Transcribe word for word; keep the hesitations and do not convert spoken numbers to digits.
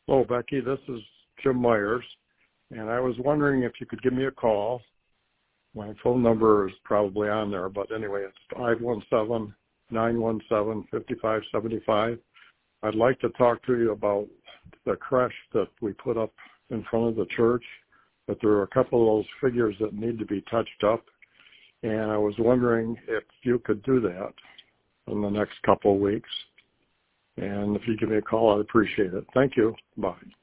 Hello, Becky. This is Jim Myers, and I was wondering if you could give me a call. My phone number is probably on there, but anyway, it's five one seven, nine one seven, five five seven five. I'd like to talk to you about the creche that we put up in front of the church, but there are a couple of those figures that need to be touched up, and I was wondering if you could do that in the next couple of weeks. And if you give me a call, I'd appreciate it. Thank you. Bye.